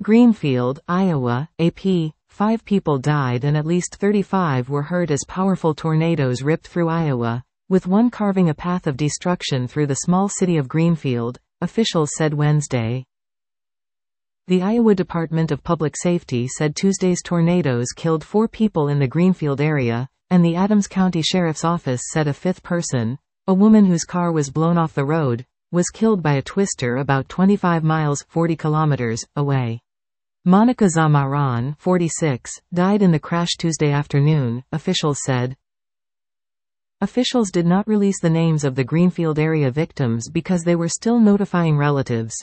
Greenfield, Iowa, AP. 5 people died and at least 35 were hurt as powerful tornadoes ripped through Iowa, with one carving a path of destruction through the small city of Greenfield, officials said Wednesday. The Iowa Department of Public Safety said Tuesday's tornadoes killed 4 people in the Greenfield area, and the Adams County Sheriff's Office said a 5th person, a woman whose car was blown off the road, was killed by a twister about 25 miles 40 kilometers away. Monica Zamaran, 46, died in the crash Tuesday afternoon, officials said. Officials did not release the names of the Greenfield area victims because they were still notifying relatives.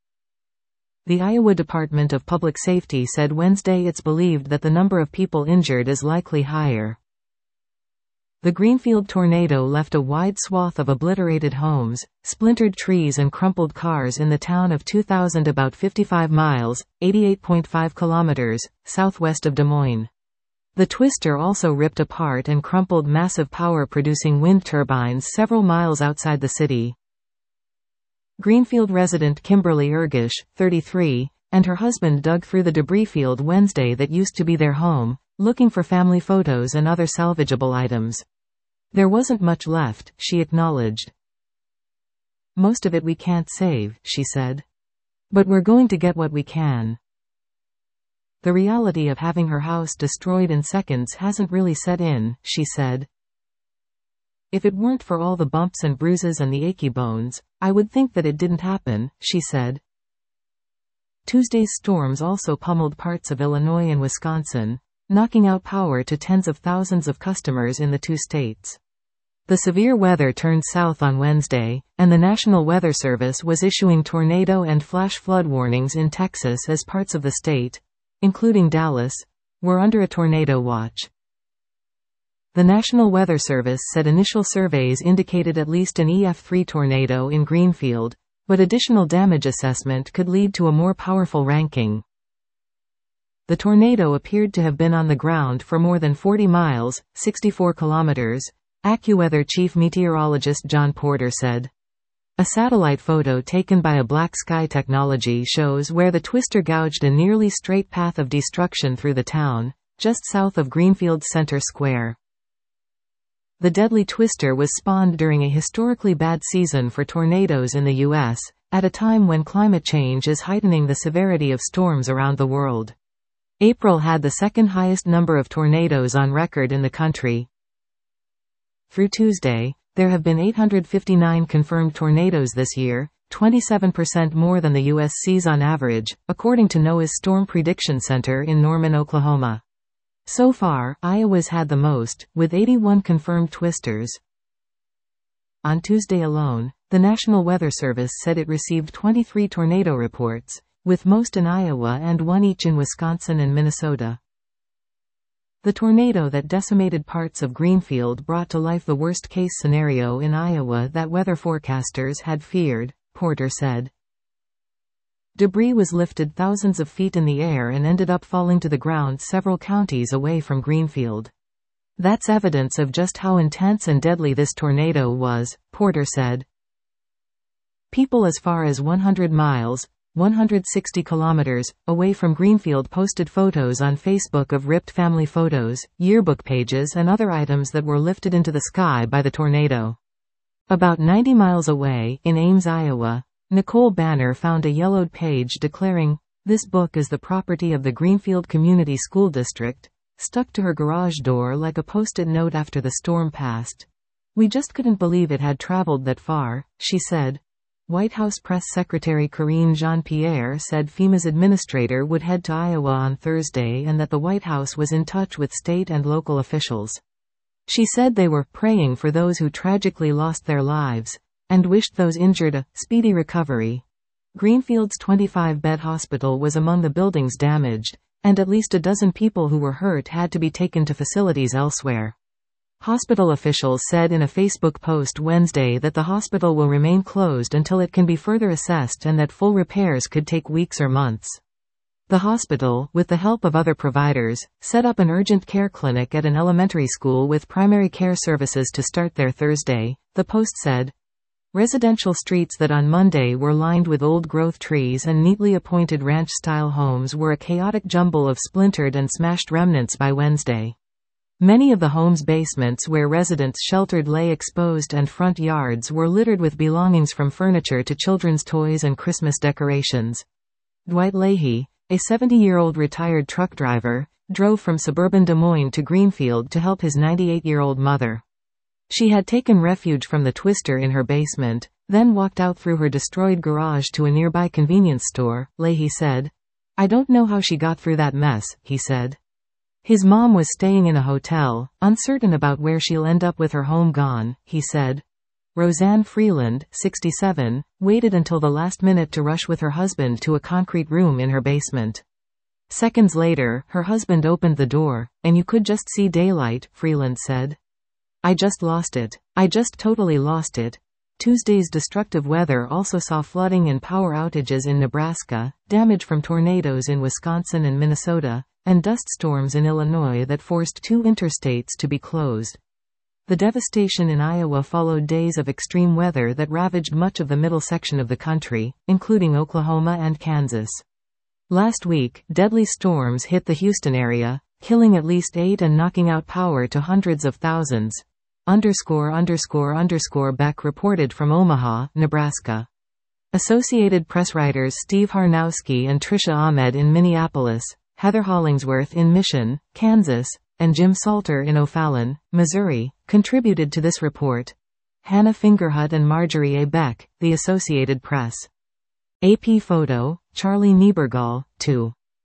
The Iowa Department of Public Safety said Wednesday it's believed that the number of people injured is likely higher. The Greenfield tornado left a wide swath of obliterated homes, splintered trees and crumpled cars in the town of 2000, about 55 miles, 88.5 kilometers, southwest of Des Moines. The twister also ripped apart and crumpled massive power-producing wind turbines several miles outside the city. Greenfield resident Kimberly Ergish, 33, and her husband dug through the debris field Wednesday that used to be their home, looking for family photos and other salvageable items. There wasn't much left, she acknowledged. Most of it we can't save, she said. But we're going to get what we can. The reality of having her house destroyed in seconds hasn't really set in, she said. If it weren't for all the bumps and bruises and the achy bones, I would think that it didn't happen, she said. Tuesday's storms also pummeled parts of Illinois and Wisconsin, knocking out power to tens of thousands of customers in the 2 states. The severe weather turned south on Wednesday, and the National Weather Service was issuing tornado and flash flood warnings in Texas as parts of the state, including Dallas, were under a tornado watch. The National Weather Service said initial surveys indicated at least an EF3 tornado in Greenfield, but additional damage assessment could lead to a more powerful ranking. The tornado appeared to have been on the ground for more than 40 miles, 64 kilometers, AccuWeather chief meteorologist John Porter said. A satellite photo taken by a Black Sky Technology shows where the twister gouged a nearly straight path of destruction through the town, just south of Greenfield Center Square. The deadly twister was spawned during a historically bad season for tornadoes in the U.S., at a time when climate change is heightening the severity of storms around the world. April had the second highest number of tornadoes on record in the country. Through Tuesday, there have been 859 confirmed tornadoes this year, 27% more than the U.S. sees on average, according to NOAA's Storm Prediction Center in Norman, Oklahoma. So far, Iowa's had the most, with 81 confirmed twisters. On Tuesday alone, the National Weather Service said it received 23 tornado reports, with most in Iowa and 1 each in Wisconsin and Minnesota. The tornado that decimated parts of Greenfield brought to life the worst-case scenario in Iowa that weather forecasters had feared, Porter said. Debris was lifted thousands of feet in the air and ended up falling to the ground several counties away from Greenfield. That's evidence of just how intense and deadly this tornado was, Porter said. People as far as 100 miles, 160 kilometers, away from Greenfield posted photos on Facebook of ripped family photos, yearbook pages and other items that were lifted into the sky by the tornado. About 90 miles away, in Ames, Iowa, Nicole Banner found a yellowed page declaring, "This book is the property of the Greenfield Community School District," stuck to her garage door like a post-it note after the storm passed. "We just couldn't believe it had traveled that far," she said. White House Press Secretary Karine Jean-Pierre said FEMA's administrator would head to Iowa on Thursday and that the White House was in touch with state and local officials. She said they were praying for those who tragically lost their lives, and wished those injured a speedy recovery. Greenfield's 25-bed hospital was among the buildings damaged, and at least a dozen people who were hurt had to be taken to facilities elsewhere. Hospital officials said in a Facebook post Wednesday that the hospital will remain closed until it can be further assessed and that full repairs could take weeks or months. The hospital, with the help of other providers, set up an urgent care clinic at an elementary school with primary care services to start there Thursday, the Post said. Residential streets that on Monday were lined with old-growth trees and neatly appointed ranch-style homes were a chaotic jumble of splintered and smashed remnants by Wednesday. Many of the homes' basements where residents sheltered lay exposed and front yards were littered with belongings from furniture to children's toys and Christmas decorations. Dwight Leahy, a 70-year-old retired truck driver, drove from suburban Des Moines to Greenfield to help his 98-year-old mother. She had taken refuge from the twister in her basement, then walked out through her destroyed garage to a nearby convenience store, Leahy said. "I don't know how she got through that mess," he said. His mom was staying in a hotel, uncertain about where she'll end up with her home gone, he said. Roseanne Freeland, 67, waited until the last minute to rush with her husband to a concrete room in her basement. Seconds later, her husband opened the door, and you could just see daylight, Freeland said. "I just lost it. I just totally lost it." Tuesday's destructive weather also saw flooding and power outages in Nebraska, damage from tornadoes in Wisconsin and Minnesota, and dust storms in Illinois that forced 2 interstates to be closed. The devastation in Iowa followed days of extreme weather that ravaged much of the middle section of the country, including Oklahoma and Kansas. Last week, deadly storms hit the Houston area, killing at least 8 and knocking out power to hundreds of thousands. Beck reported from Omaha, Nebraska. Associated Press writers Steve Harnowski and Tricia Ahmed in Minneapolis, Heather Hollingsworth in Mission, Kansas, and Jim Salter in O'Fallon, Missouri, contributed to this report. Hannah Fingerhut and Marjorie A. Beck, The Associated Press. AP photo, Charlie Niebergall, 2.